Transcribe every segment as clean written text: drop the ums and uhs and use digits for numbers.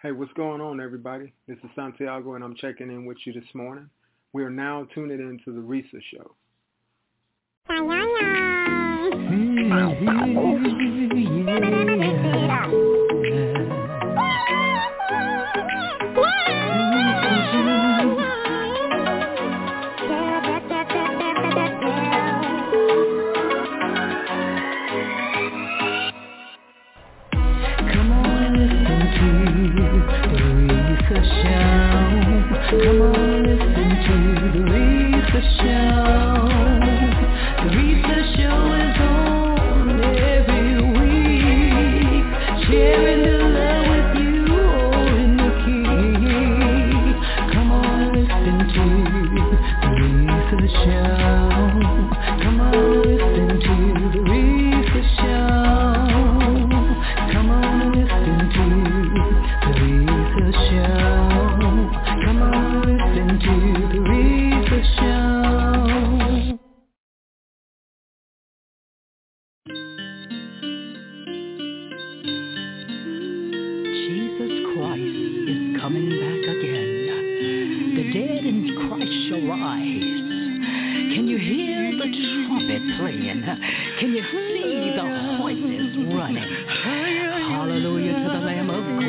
Hey, what's going on, everybody? This is Santiago, and I'm checking in with you this morning. We are now tuning into the Risa Show. Come on, listen to the Risa Show. The Risa Show is on every week, sharing the love with you all in the key. Come on, listen to the Risa Show. Come on, listen to the Risa Show. Come on, listen to the Risa Show. Come on, listen to the Risa Show. Jesus Christ is coming back again. The dead in Christ shall rise. Can you hear the trumpet playing? Can you see the horses running? Hallelujah to the Lamb of God.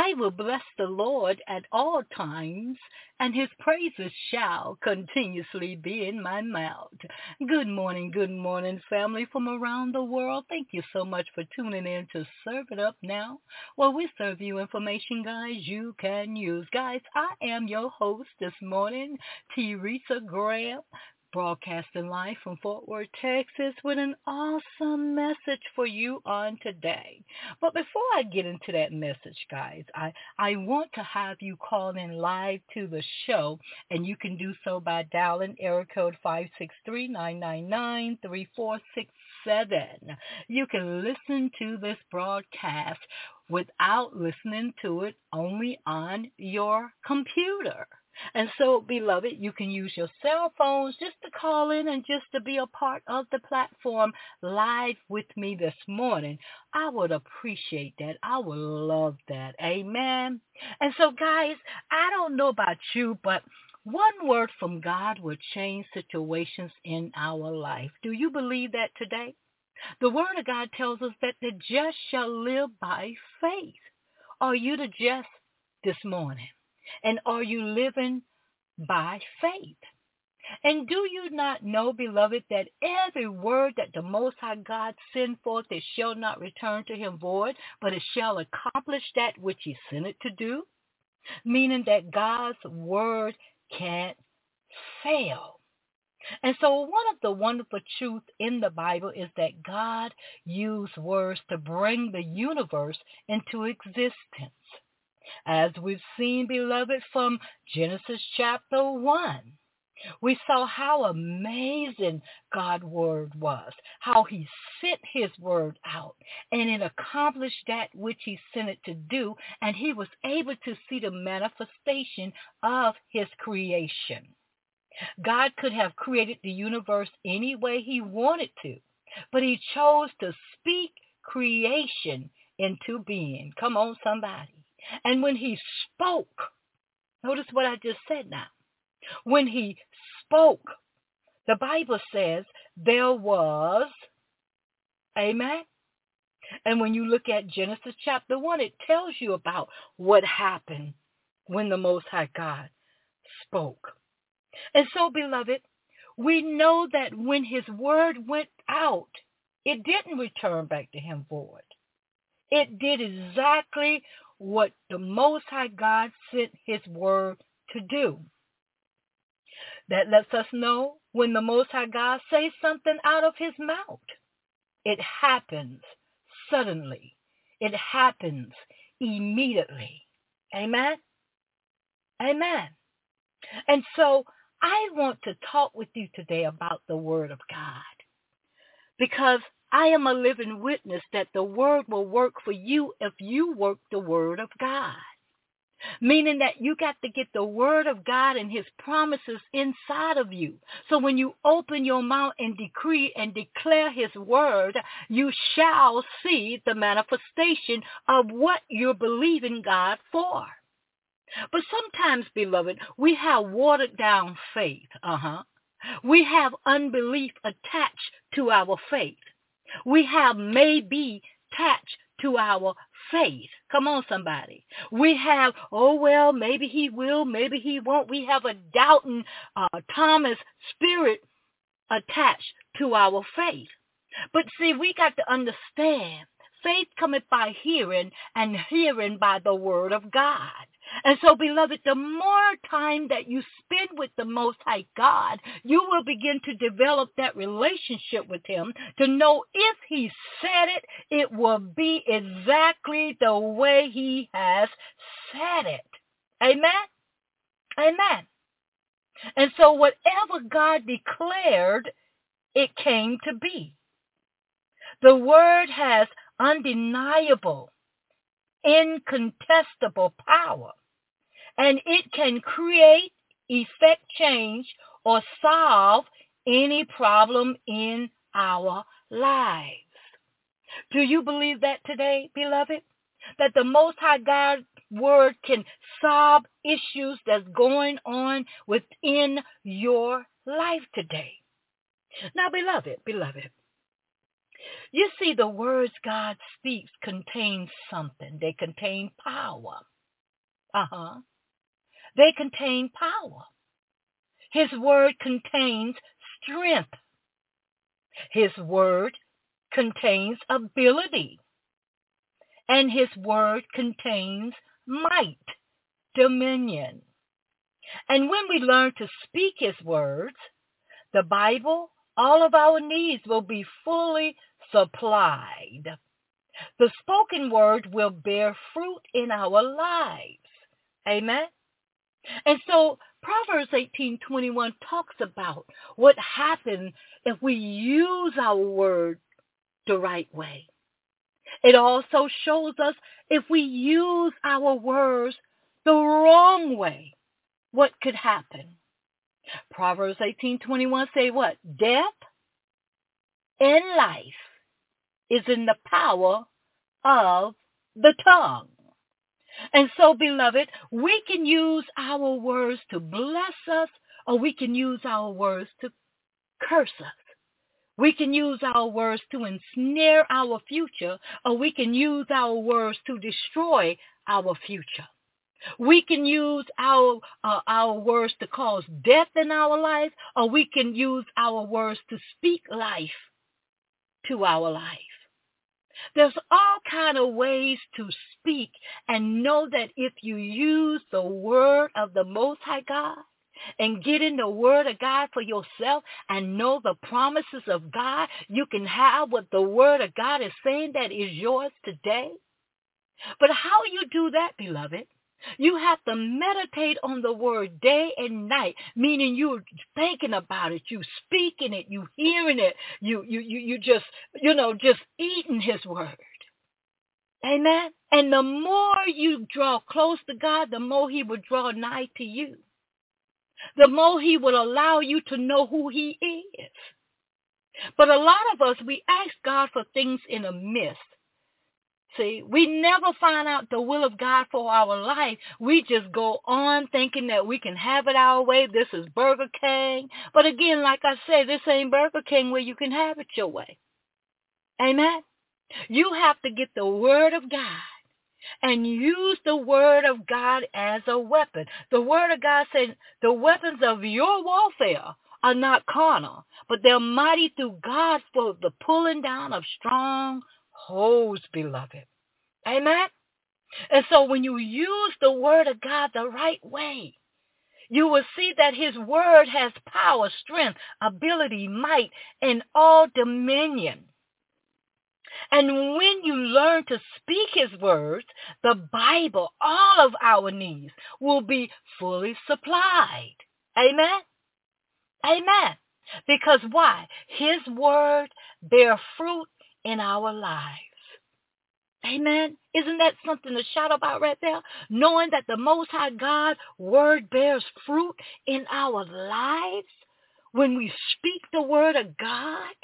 I will bless the Lord at all times, and his praises shall continuously be in my mouth. Good morning, family from around the world. Thank you so much for tuning in to Serve It Up Now, where we serve you information, guys, you can use. Guys, I am your host this morning, Teresa Graham, broadcasting live from Fort Worth, Texas, with an awesome message for you on today. But before I get into that message, guys, I want to have you call in live to the show, and you can do so by dialing area code 563-999-3467. You can listen to this broadcast without listening to it only on your computer. And so, beloved, you can use your cell phones just to call in and just to be a part of the platform live with me this morning. I would appreciate that. I would love that. Amen. And so, guys, I don't know about you, but one word from God will change situations in our life. Do you believe that today? The Word of God tells us that the just shall live by faith. Are you the just this morning? And are you living by faith? And do you not know, beloved, that every word that the Most High God send forth, it shall not return to him void, but it shall accomplish that which he sent it to do? Meaning that God's word can't fail. And so one of the wonderful truths in the Bible is that God used words to bring the universe into existence. As we've seen, beloved, from Genesis chapter 1, we saw how amazing God's word was, how he sent his word out, and it accomplished that which he sent it to do, and he was able to see the manifestation of his creation. God could have created the universe any way he wanted to, but he chose to speak creation into being. Come on, somebody. And when he spoke, notice what I just said now. When he spoke, the Bible says there was, amen? And when you look at Genesis chapter 1, it tells you about what happened when the Most High God spoke. And so, beloved, we know that when his word went out, it didn't return back to him void. It did exactly what the Most High God sent his word to do. That lets us know when the Most High God says something out of his mouth, it happens suddenly. It happens immediately. Amen? Amen. And so I want to talk with you today about the Word of God, because I am a living witness that the word will work for you if you work the word of God. Meaning that you got to get the word of God and his promises inside of you. So when you open your mouth and decree and declare his word, you shall see the manifestation of what you're believing God for. But sometimes, beloved, we have watered down faith. We have unbelief attached to our faith. We have maybe attached to our faith. Come on, somebody. We have, maybe he will, maybe he won't. We have a doubting Thomas spirit attached to our faith. But see, we got to understand, faith cometh by hearing, and hearing by the word of God. And so, beloved, the more time that you spend with the Most High God, you will begin to develop that relationship with him to know if he said it, it will be exactly the way he has said it. Amen? Amen. And so whatever God declared, it came to be. The word has undeniable, incontestable power, and it can create, effect change, or solve any problem in our lives. Do you believe that today, beloved? That the Most High God's word can solve issues that's going on within your life today? Now, beloved, you see, the words God speaks contain something. They contain power. They contain power. His word contains strength. His word contains ability. And his word contains might, dominion. And when we learn to speak his words, the Bible, all of our needs will be fully supplied. The spoken word will bear fruit in our lives. Amen? And so Proverbs 18:21 talks about what happens if we use our word the right way. It also shows us if we use our words the wrong way, what could happen. Proverbs 18:21 say what? Death and life is in the power of the tongue. And so, beloved, we can use our words to bless us, or we can use our words to curse us. We can use our words to ensnare our future, or we can use our words to destroy our future. We can use our words to cause death in our life, or we can use our words to speak life to our life. There's all kind of ways to speak, and know that if you use the word of the Most High God and get in the word of God for yourself and know the promises of God, you can have what the word of God is saying that is yours today. But how you do that, beloved? You have to meditate on the word day and night, meaning you're thinking about it, you speaking it, you hearing it, you just eating his word. Amen. And the more you draw close to God, the more he will draw nigh to you. The more he will allow you to know who he is. But a lot of us, we ask God for things in a mist. See, we never find out the will of God for our life. We just go on thinking that we can have it our way. This is Burger King. But again, like I said, this ain't Burger King where you can have it your way. Amen? You have to get the word of God and use the word of God as a weapon. The word of God said the weapons of your warfare are not carnal, but they're mighty through God for the pulling down of strongholds, beloved. Amen? And so when you use the word of God the right way, you will see that his word has power, strength, ability, might, and all dominion. And when you learn to speak his words, the Bible, all of our needs will be fully supplied. Amen? Amen. Because why? His word bear fruit in our lives. Amen. Isn't that something to shout about right there? Knowing that the Most High God word bears fruit in our lives when we speak the word of God.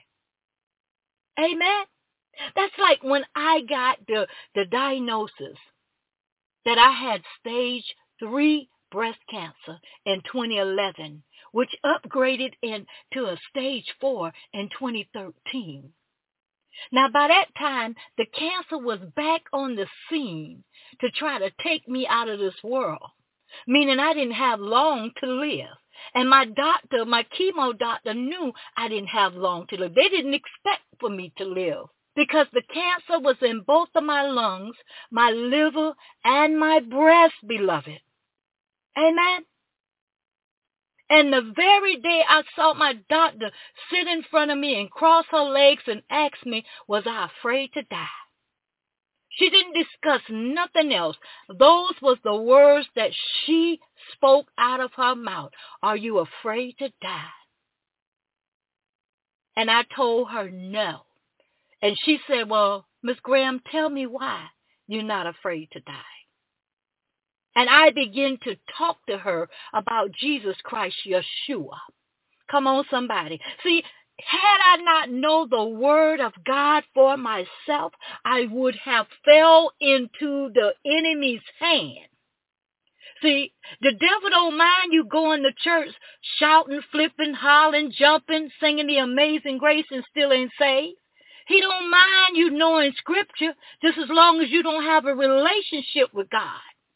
Amen. That's like when I got the diagnosis that I had stage 3 breast cancer in 2011, which upgraded into a stage 4 in 2013. Now, by that time, the cancer was back on the scene to try to take me out of this world, meaning I didn't have long to live. And my chemo doctor knew I didn't have long to live. They didn't expect for me to live because the cancer was in both of my lungs, my liver, and my breast, beloved. Amen. And the very day I saw my doctor sit in front of me and cross her legs and ask me, was I afraid to die? She didn't discuss nothing else. Those was the words that she spoke out of her mouth. Are you afraid to die? And I told her no. And she said, well, Miss Graham, tell me why you're not afraid to die. And I began to talk to her about Jesus Christ, Yeshua. Come on, somebody. See, had I not known the word of God for myself, I would have fell into the enemy's hand. See, the devil don't mind you going to church, shouting, flipping, hollering, jumping, singing the Amazing Grace and still ain't saved. He don't mind you knowing scripture just as long as you don't have a relationship with God.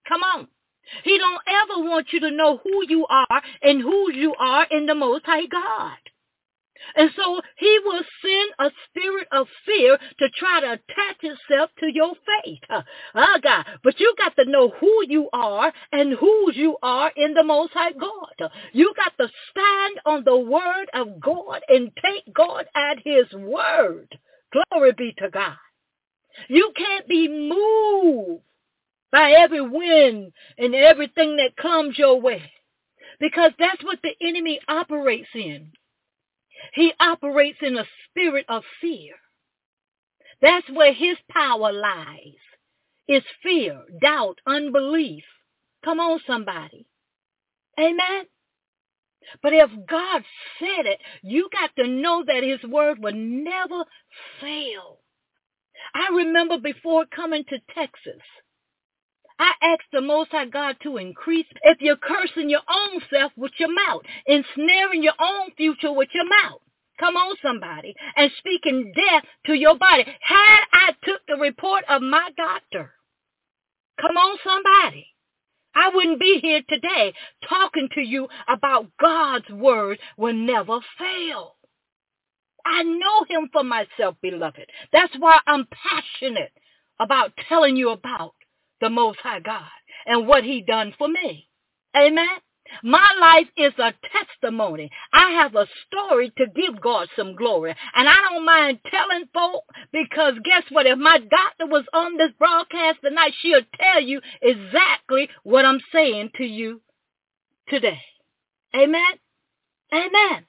Come on. He don't ever want you to know who you are and whose you are in the Most High God. And so he will send a spirit of fear to try to attach itself to your faith. God. But you got to know who you are and whose you are in the Most High God. You got to stand on the word of God and take God at his word. Glory be to God. You can't be moved by every wind and everything that comes your way, because that's what the enemy operates in. He operates in a spirit of fear. That's where his power lies. It's fear, doubt, unbelief. Come on, somebody. Amen. But if God said it, you got to know that his word will never fail. I remember before coming to Texas, I asked the Most High God to increase. If you're cursing your own self with your mouth, ensnaring your own future with your mouth, come on, somebody, and speaking death to your body. Had I took the report of my doctor, come on, somebody, I wouldn't be here today talking to you about God's word will never fail. I know him for myself, beloved. That's why I'm passionate about telling you about the Most High God and what he done for me. Amen. My life is a testimony. I have a story to give God some glory. And I don't mind telling folk, because guess what? If my doctor was on this broadcast tonight, she'll tell you exactly what I'm saying to you today. Amen. Amen.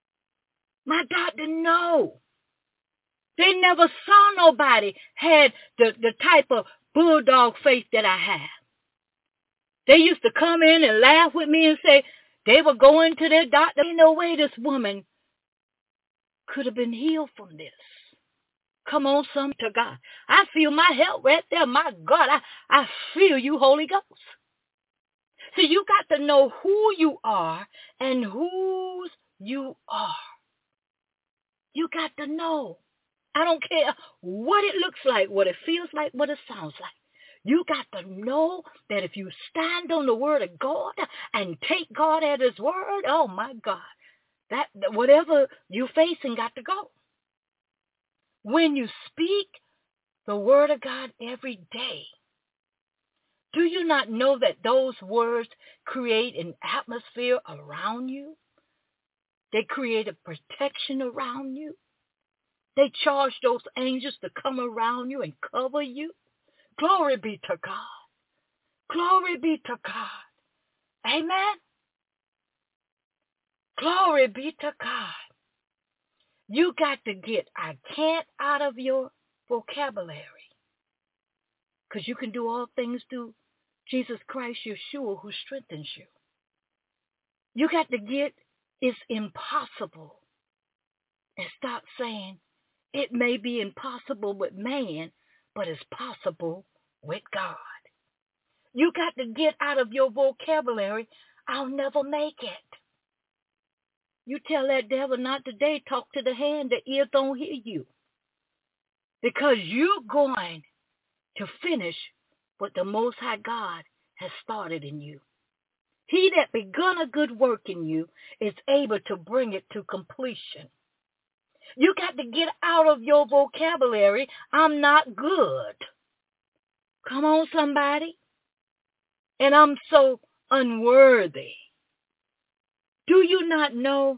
My doctor know. They never saw nobody had the type of bulldog faith that I have. They used to come in and laugh with me and say they were going to their doctor. Ain't no way this woman could have been healed from this. Come on, some to God. I feel my help right there. My God, I feel you, Holy Ghost. So you got to know who you are and whose you are. You got to know. I don't care what it looks like, what it feels like, what it sounds like. You got to know that if you stand on the word of God and take God at his word, oh my God, that whatever you're facing got to go. When you speak the word of God every day, do you not know that those words create an atmosphere around you? They create a protection around you. They charge those angels to come around you and cover you. Glory be to God. Glory be to God. Amen. Glory be to God. You got to get I can't out of your vocabulary, because you can do all things through Jesus Christ, Yeshua, who strengthens you. You got to get it's impossible and stop saying it may be impossible with man, but it's possible with God. You got to get out of your vocabulary, I'll never make it. You tell that devil not today, talk to the hand, the ear don't hear you. Because you're going to finish what the Most High God has started in you. He that begun a good work in you is able to bring it to completion. You got to get out of your vocabulary, I'm not good. Come on, somebody. And I'm so unworthy. Do you not know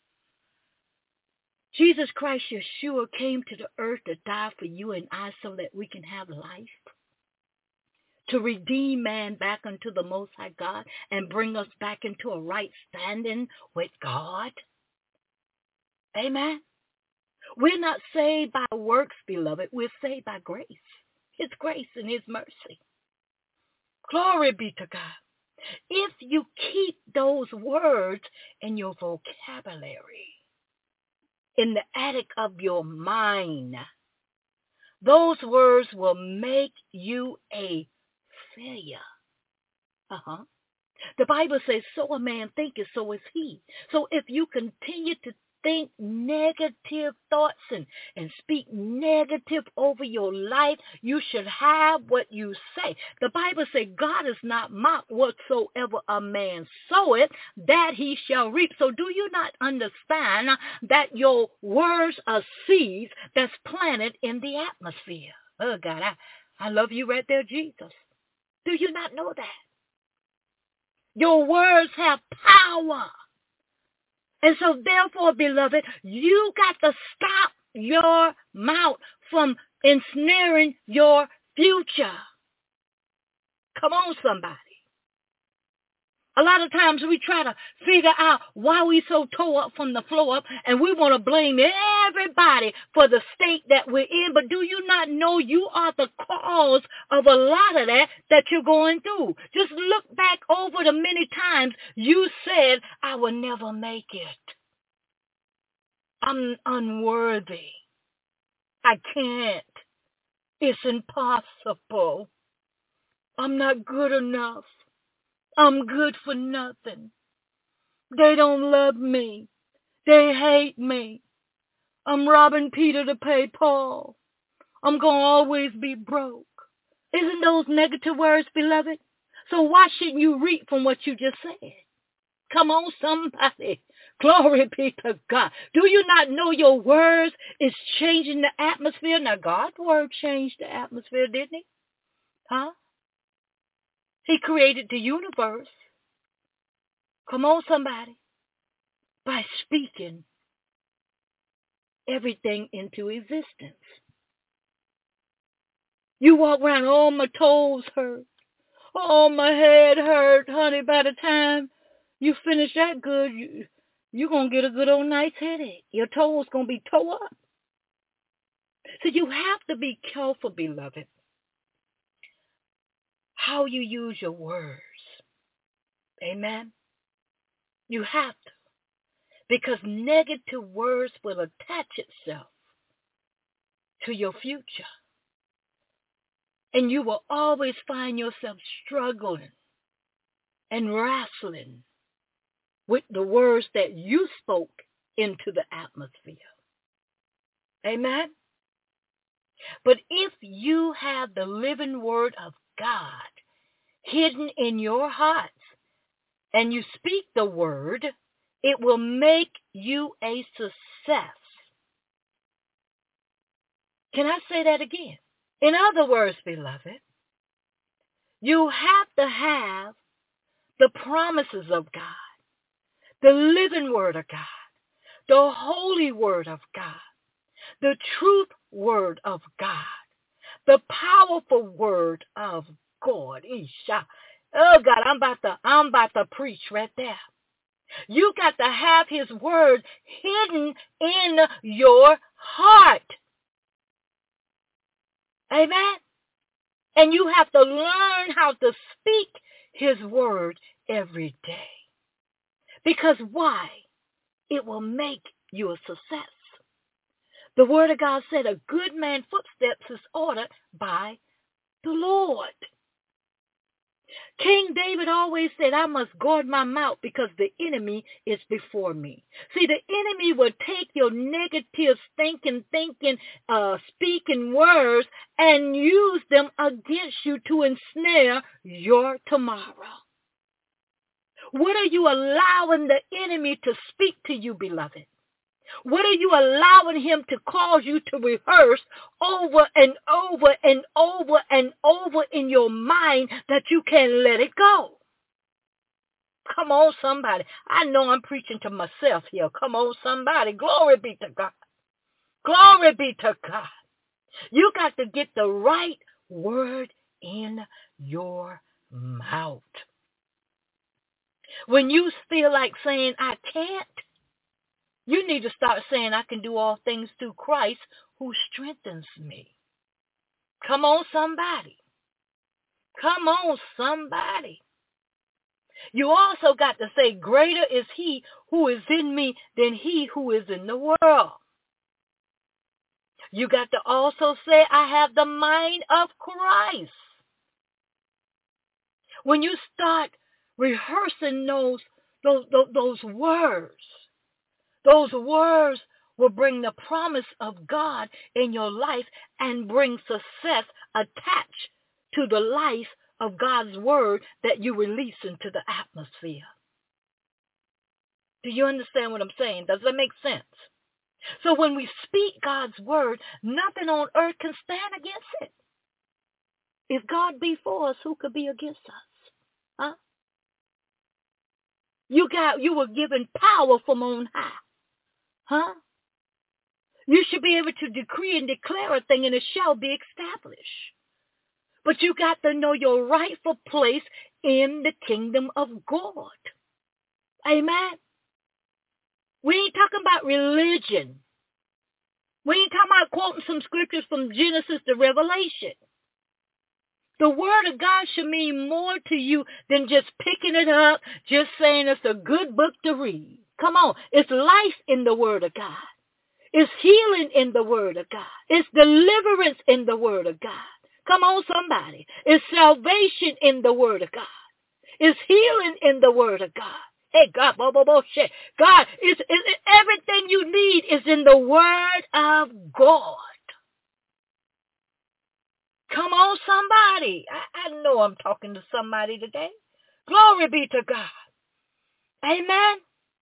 Jesus Christ, Yeshua, came to the earth to die for you and I so that we can have life? To redeem man back unto the Most High God and bring us back into a right standing with God? Amen. We're not saved by works, beloved. We're saved by grace. His grace and his mercy. Glory be to God. If you keep those words in your vocabulary, in the attic of your mind, those words will make you a failure. The Bible says, so a man thinketh, so is he. So if you continue to think negative thoughts and speak negative over your life, you should have what you say. The Bible says God is not mocked. Whatsoever a man soweth, that he shall reap. So do you not understand that your words are seeds that's planted in the atmosphere? Oh, God, I love you right there, Jesus. Do you not know that? Your words have power. And so therefore, beloved, you got to stop your mouth from ensnaring your future. Come on, somebody. A lot of times we try to figure out why we so tore up from the floor up, and we want to blame everybody for the state that we're in. But do you not know you are the cause of a lot of that you're going through? Just look back over the many times you said, I will never make it. I'm unworthy. I can't. It's impossible. I'm not good enough. I'm good for nothing. They don't love me. They hate me. I'm robbing Peter to pay Paul. I'm going to always be broke. Isn't those negative words, beloved? So why shouldn't you reap from what you just said? Come on, somebody. Glory be to God. Do you not know your words is changing the atmosphere? Now, God's word changed the atmosphere, didn't he? Huh? He created the universe. Come on, somebody. By speaking everything into existence. You walk around, oh, my toes hurt. Oh, my head hurt, honey. By the time you finish that good, you're going to get a good old nice headache. Your toes going to be tore up. So you have to be careful, beloved, how you use your words. Amen? You have to. Because negative words will attach itself to your future. And you will always find yourself struggling and wrestling with the words that you spoke into the atmosphere. Amen? But if you have the living word of God hidden in your hearts and you speak the word, it will make you a success. Can I say that again? In other words, beloved, you have to have the promises of God, the living word of God, the holy word of God, the truth word of God, the powerful word of God. Isha. Oh God, I'm about to preach right there. You got to have his word hidden in your heart. Amen. And you have to learn how to speak his word every day. Because why? It will make you a success. The word of God said a good man's footsteps is ordered by the Lord. King David always said, I must guard my mouth because the enemy is before me. See, the enemy will take your negative thinking, speaking words and use them against you to ensnare your tomorrow. What are you allowing the enemy to speak to you, beloved? What are you allowing him to cause you to rehearse over and over and over and over in your mind that you can't let it go? Come on, somebody. I know I'm preaching to myself here. Come on, somebody. Glory be to God. Glory be to God. You got to get the right word in your mouth. When you feel like saying, I can't, you need to start saying, I can do all things through Christ who strengthens me. Come on, somebody. Come on, somebody. You also got to say, greater is he who is in me than he who is in the world. You got to also say, I have the mind of Christ. When you start rehearsing those words, Those words will bring the promise of God in your life and bring success attached to the life of God's word that you release into the atmosphere. Do you understand what I'm saying? Does that make sense? So when we speak God's word, nothing on earth can stand against it. If God be for us, who could be against us? Huh? You were given power from on high. Huh? You should be able to decree and declare a thing and it shall be established. But you got to know your rightful place in the kingdom of God. Amen. We ain't talking about religion. We ain't talking about quoting some scriptures from Genesis to Revelation. The word of God should mean more to you than just picking it up, just saying it's a good book to read. Come on. It's life in the word of God. It's healing in the word of God. It's deliverance in the word of God. Come on, somebody. It's salvation in the word of God. It's healing in the word of God. Hey, God, shit. God, everything you need is in the word of God. Come on, somebody. I know I'm talking to somebody today. Glory be to God. Amen.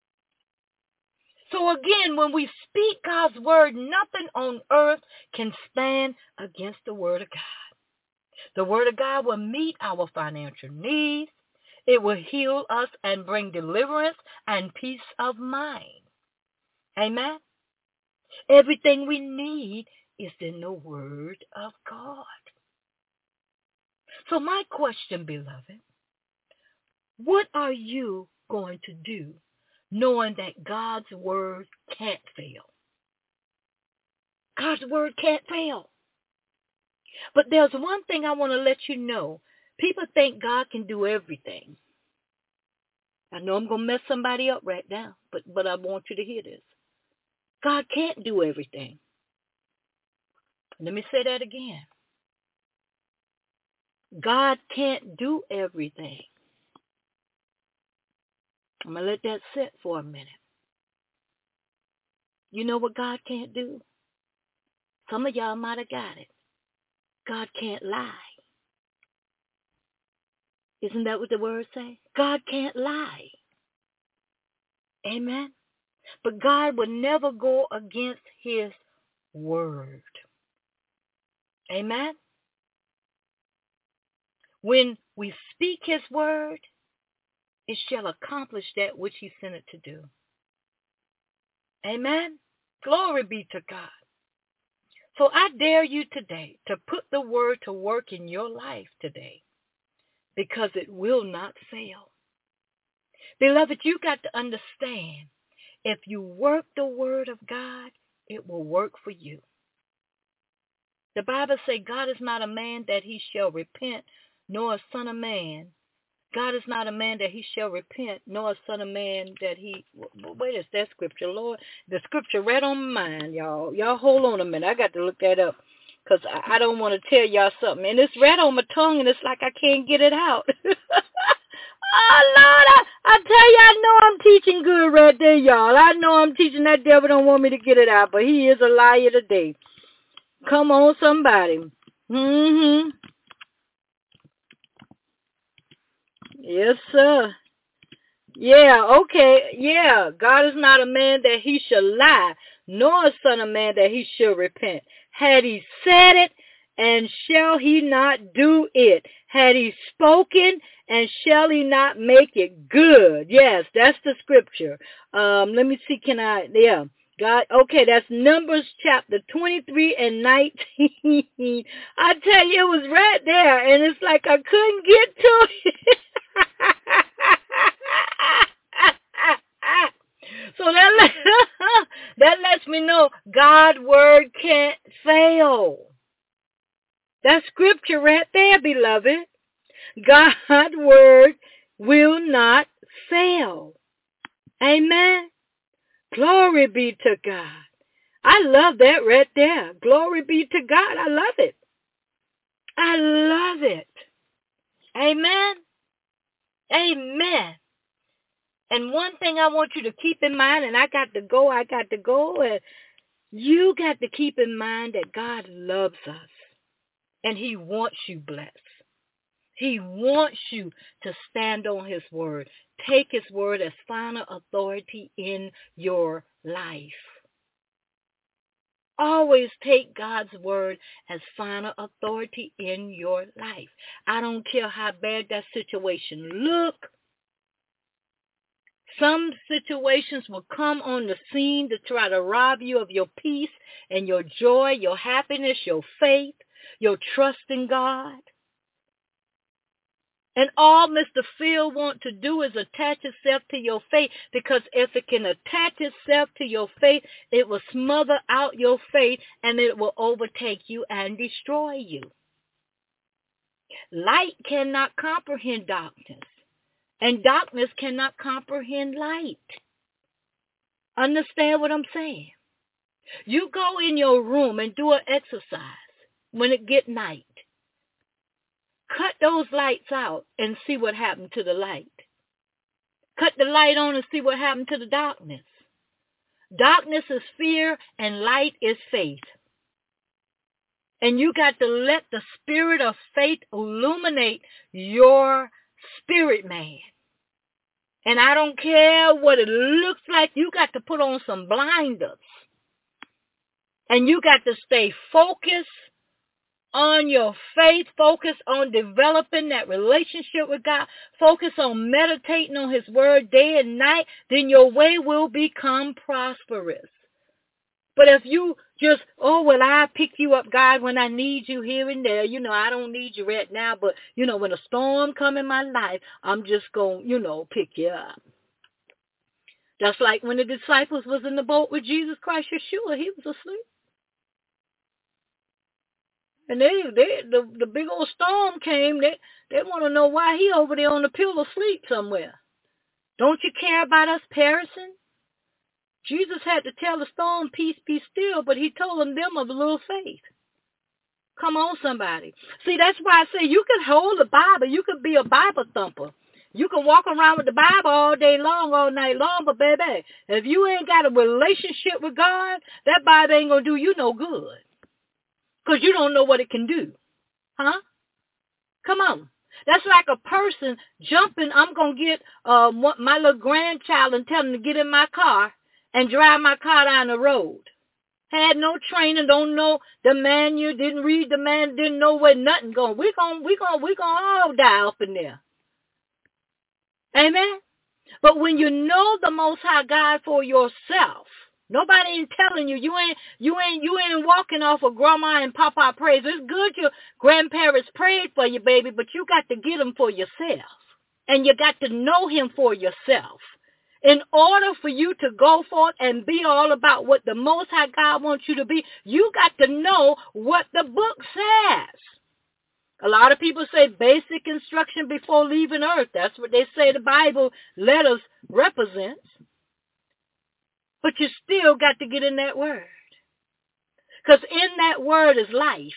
So again, when we speak God's word, nothing on earth can stand against the word of God. The word of God will meet our financial needs. It will heal us and bring deliverance and peace of mind. Amen. Everything we need is in the word of God. So my question, beloved, what are you going to do knowing that God's word can't fail? God's word can't fail. But there's one thing I want to let you know. People think God can do everything. I know I'm going to mess somebody up right now, but I want you to hear this. God can't do everything. Let me say that again. God can't do everything. I'm going to let that sit for a minute. You know what God can't do? Some of y'all might have got it. God can't lie. Isn't that what the word say? God can't lie. Amen. But God would never go against his word. Amen. When we speak his word, it shall accomplish that which he sent it to do. Amen. Glory be to God. So I dare you today to put the word to work in your life today, because it will not fail. Beloved, you got to understand, if you work the word of God, it will work for you. The Bible says God is not a man that he shall repent, nor a son of man. God is not a man that he shall repent, nor a son of man that he... Wait, is that scripture, Lord? The scripture right on my mind, y'all. Y'all hold on a minute. I got to look that up, because I don't want to tell y'all something. And it's right on my tongue, and it's like I can't get it out. Oh, Lord, I tell you, I know I'm teaching good right there, y'all. I know I'm teaching. That devil don't want me to get it out, but he is a liar today. Come on, somebody. Mm-hmm. Yes, sir. Yeah, okay. Yeah, God is not a man that he shall lie, nor a son of man that he shall repent. Had he said it, and shall he not do it? Had he spoken, and shall he not make it good? Yes, that's the scripture. Let me see, God, okay, that's Numbers chapter 23 and 19. I tell you, it was right there, and it's like I couldn't get to it. So that lets me know God's word can't fail. That's scripture right there, beloved. God's word will not fail. Amen. Glory be to God. I love that right there. Glory be to God. I love it. I love it. Amen. Amen. And one thing I want you to keep in mind, and I got to go, and you got to keep in mind that God loves us, and he wants you blessed. He wants you to stand on his word. Take his word as final authority in your life. Always take God's word as final authority in your life. I don't care how bad that situation look. Some situations will come on the scene to try to rob you of your peace and your joy, your happiness, your faith, your trust in God. And all Mr. Phil want to do is attach itself to your faith, because if it can attach itself to your faith, it will smother out your faith and it will overtake you and destroy you. Light cannot comprehend darkness, and darkness cannot comprehend light. Understand what I'm saying? You go in your room and do an exercise when it get night. Cut those lights out and see what happened to the light. Cut the light on and see what happened to the darkness. Darkness is fear and light is faith. And you got to let the spirit of faith illuminate your spirit man. And I don't care what it looks like, you got to put on some blinders. And you got to stay focused on your faith, focus on developing that relationship with God, focus on meditating on his word day and night, then your way will become prosperous. But if you just, I pick you up, God, when I need you here and there. I don't need you right now, but, when a storm come in my life, I'm just going to, pick you up. Just like when the disciples was in the boat with Jesus Christ, Yeshua, he was asleep. And the big old storm came. They want to know why he over there on the pillow asleep somewhere. Don't you care about us perishing? Jesus had to tell the storm, peace, be still, but he told them of a little faith. Come on, somebody. See, that's why I say you can hold the Bible. You can be a Bible thumper. You can walk around with the Bible all day long, all night long, but baby, if you ain't got a relationship with God, that Bible ain't going to do you no good. Because you don't know what it can do. Huh? Come on. That's like a person jumping. I'm going to get my little grandchild and tell him to get in my car and drive my car down the road. Had no training, don't know the manual, didn't read the manual, didn't know where nothing going. We gonna all die up in there. Amen? But when you know the Most High God for yourself, nobody ain't telling you. You ain't walking off of grandma and papa praise. It's good your grandparents prayed for you, baby, but you got to get him for yourself. And you got to know him for yourself. In order for you to go forth and be all about what the Most High God wants you to be, you got to know what the book says. A lot of people say basic instruction before leaving earth. That's what they say the Bible letters represents. But you still got to get in that word. Because in that word is life.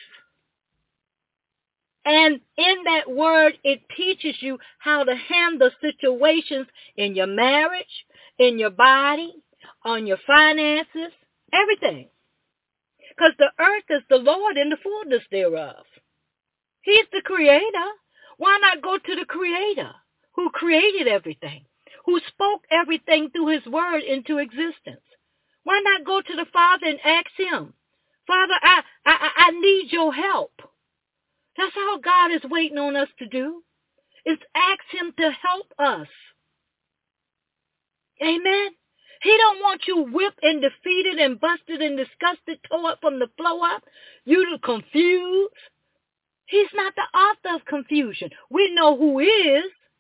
And in that word, it teaches you how to handle situations in your marriage, in your body, on your finances, everything. Because the earth is the Lord and the fullness thereof. He's the creator. Why not go to the creator who created everything, who spoke everything through his word into existence? Why not go to the Father and ask him, Father, I need your help. That's all God is waiting on us to do, is ask him to help us. Amen. He don't want you whipped and defeated and busted and disgusted, tore up from the floor up. You confused. He's not the author of confusion. We know who is,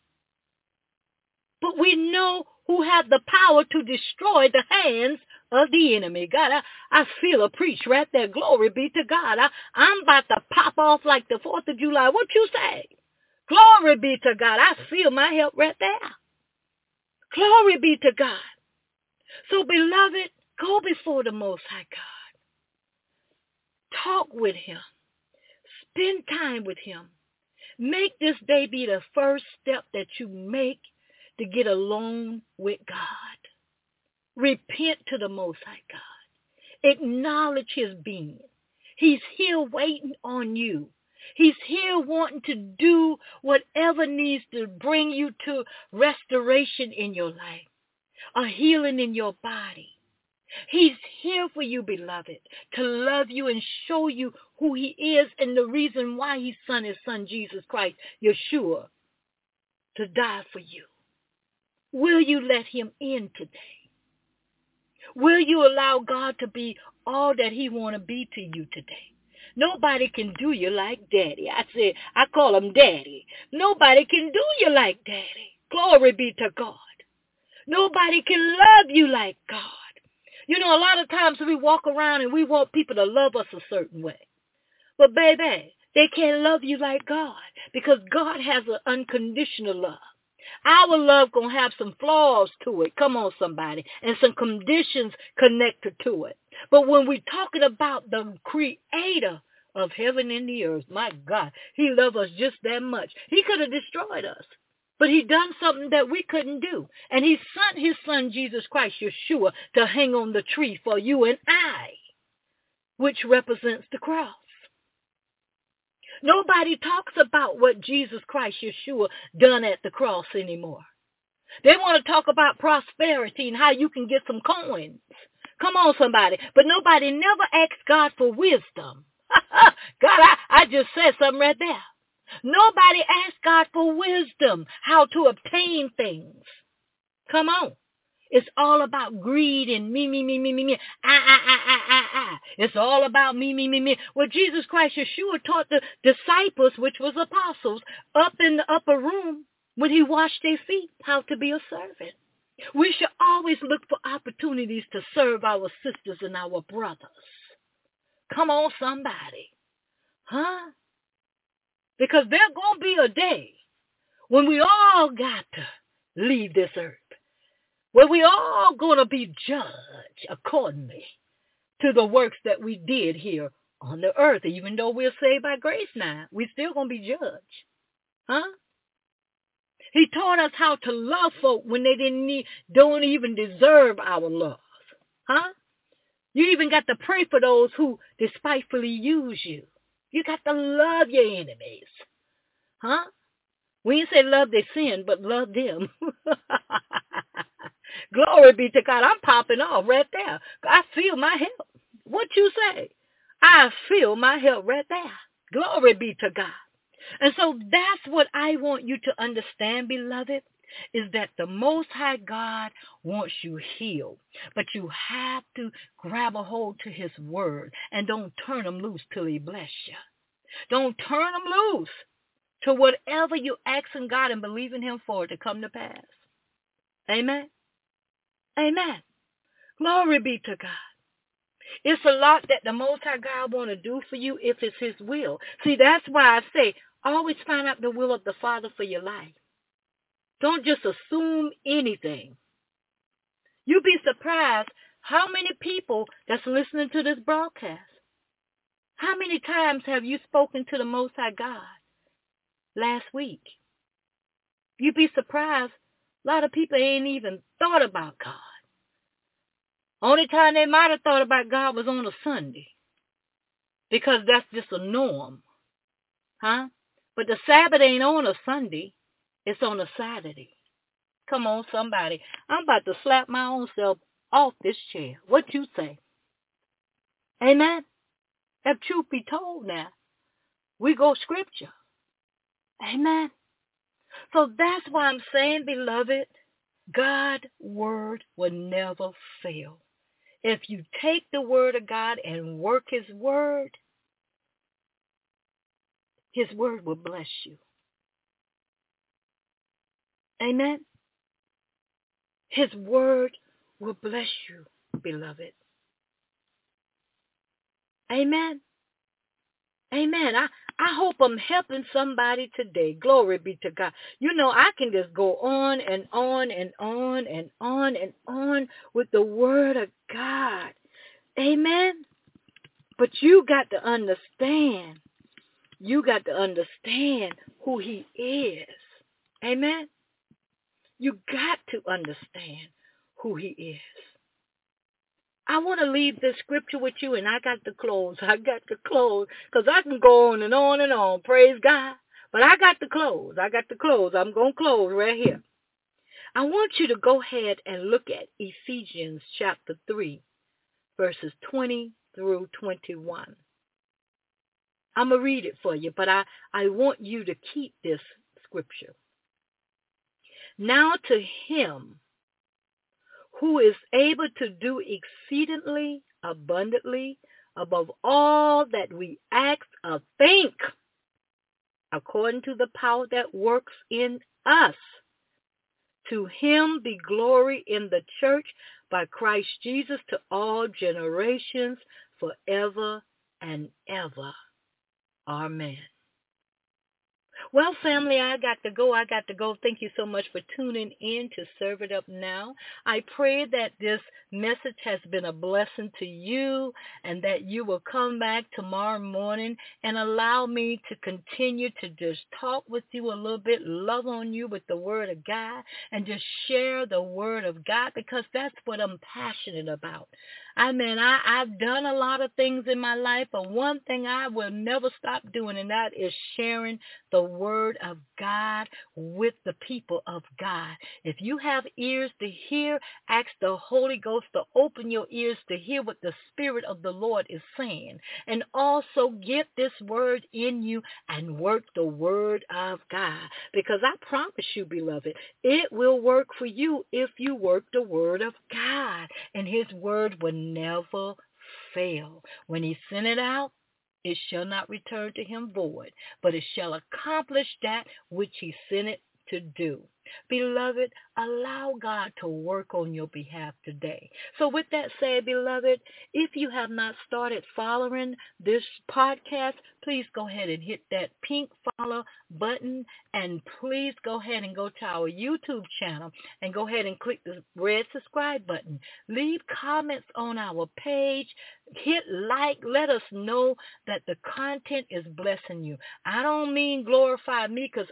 but we know who have the power to destroy the hands of the enemy. God, I feel a preach right there. Glory be to God. I'm about to pop off like the 4th of July. What you say? Glory be to God. I feel my help right there. Glory be to God. So, beloved, go before the Most High God. Talk with him. Spend time with him. Make this day be the first step that you make to get alone with God. Repent to the Most High God. Acknowledge his being. He's here waiting on you. He's here wanting to do whatever needs to bring you to restoration in your life, a healing in your body. He's here for you, beloved, to love you and show you who he is and the reason why he sent his son, Jesus Christ, Yeshua, to die for you. Will you let him in today? Will you allow God to be all that he want to be to you today? Nobody can do you like Daddy. I call him Daddy. Nobody can do you like Daddy. Glory be to God. Nobody can love you like God. You know, a lot of times we walk around and we want people to love us a certain way. But baby, they can't love you like God, because God has an unconditional love. Our love going to have some flaws to it. Come on, somebody. And some conditions connected to it. But when we're talking about the creator of heaven and the earth, my God, he loved us just that much. He could have destroyed us, but he done something that we couldn't do. And he sent his son, Jesus Christ, Yeshua, to hang on the tree for you and I, which represents the cross. Nobody talks about what Jesus Christ, Yeshua, done at the cross anymore. They want to talk about prosperity and how you can get some coins. Come on, somebody. But nobody never asks God for wisdom. God, I just said something right there. Nobody asks God for wisdom, how to obtain things. Come on. It's all about greed and me. It's all about me. Well, Jesus Christ, Yeshua, taught the disciples, which was apostles, up in the upper room when he washed their feet, how to be a servant. We should always look for opportunities to serve our sisters and our brothers. Come on, somebody. Huh? Because there's going to be a day when we all got to leave this earth, where we all going to be judged accordingly to the works that we did here on the earth. Even though we're saved by grace now, we still going to be judged. Huh? He taught us how to love folk when they don't even deserve our love. Huh? You even got to pray for those who despitefully use you. You got to love your enemies. Huh? We ain't say love their sin, but love them. Glory be to God. I'm popping off right there. I feel my help. What you say? I feel my help right there. Glory be to God. And so that's what I want you to understand, beloved, is that the Most High God wants you healed. But you have to grab a hold to his word and don't turn him loose till he bless you. Don't turn him loose to whatever you asking God and believing him for to come to pass. Amen. Amen. Glory be to God. It's a lot that the Most High God want to do for you if it's his will. See, that's why I say always find out the will of the Father for your life. Don't just assume anything. You'd be surprised how many people that's listening to this broadcast. How many times have you spoken to the Most High God last week? You'd be surprised. A lot of people ain't even thought about God. Only time they might have thought about God was on a Sunday, because that's just a norm. Huh? But the Sabbath ain't on a Sunday. It's on a Saturday. Come on, somebody. I'm about to slap my own self off this chair. What you say? Amen? If truth be told now, we go scripture. Amen? So that's why I'm saying, beloved, God's word will never fail. If you take the word of God and work his word will bless you. Amen? His word will bless you, beloved. Amen? Amen. I hope I'm helping somebody today. Glory be to God. You know, I can just go on and on and on and on and on with the word of God. Amen? But you got to understand. You got to understand who he is. Amen? You got to understand who he is. I want to leave this scripture with you, and I got to close. Because I can go on and on and on. Praise God. But I got to close. I'm going to close right here. I want you to go ahead and look at Ephesians chapter 3, verses 20 through 21. I'm going to read it for you, but I want you to keep this scripture. Now to him who is able to do exceedingly abundantly above all that we ask or think, according to the power that works in us. To him be glory in the church by Christ Jesus to all generations forever and ever. Amen. Well, family, I got to go. Thank you so much for tuning in to Serve It Up Now. I pray that this message has been a blessing to you and that you will come back tomorrow morning and allow me to continue to just talk with you a little bit, love on you with the Word of God, and just share the Word of God, because that's what I'm passionate about. I've done a lot of things in my life, but one thing I will never stop doing, and that is sharing the Word of God with the people of God. If you have ears to hear, ask the Holy Ghost to open your ears to hear what the Spirit of the Lord is saying. And also get this Word in you and work the Word of God. Because I promise you, beloved, it will work for you if you work the Word of God. And His Word will never fail. When He sent it out, it shall not return to Him void, but it shall accomplish that which He sent it to do. Beloved, allow God to work on your behalf today. So with that said, beloved, if you have not started following this podcast, please go ahead and hit that pink follow button, and please go ahead and go to our YouTube channel and go ahead and click the red subscribe button. Leave comments on our page. Hit like. Let us know that the content is blessing you. I don't mean glorify me, because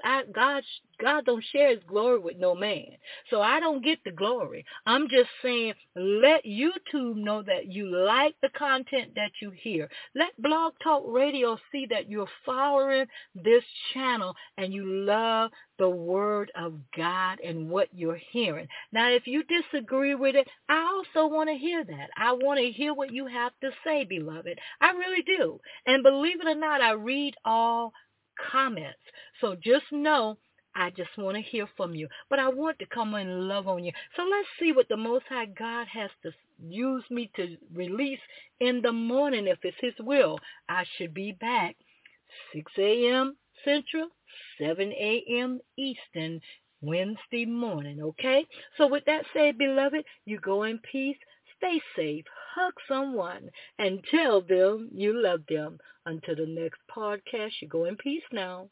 God don't share His glory with no man. So I don't get the glory. I'm just saying, let YouTube know that you like the content that you hear. Let Blog Talk Radio see that you're following this channel and you love the Word of God and what you're hearing. Now, if you disagree with it, I also want to hear that. I want to hear what you have to say, beloved. I really do. And believe it or not, I read all comments. So just know, I just want to hear from you. But I want to come and love on you. So let's see what the Most High God has to use me to release in the morning. If it's His will, I should be back 6 a.m. Central, 7 a.m. Eastern, Wednesday morning, okay? So with that said, beloved, you go in peace, stay safe, hug someone, and tell them you love them. Until the next podcast, you go in peace now.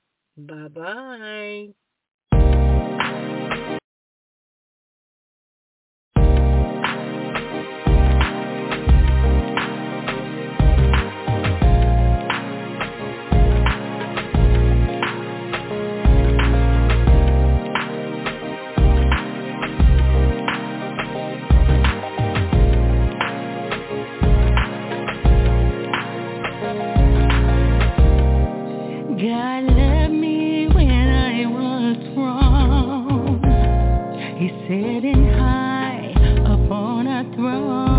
Bye-bye. God loved me when I was wrong. He's sitting high upon a throne.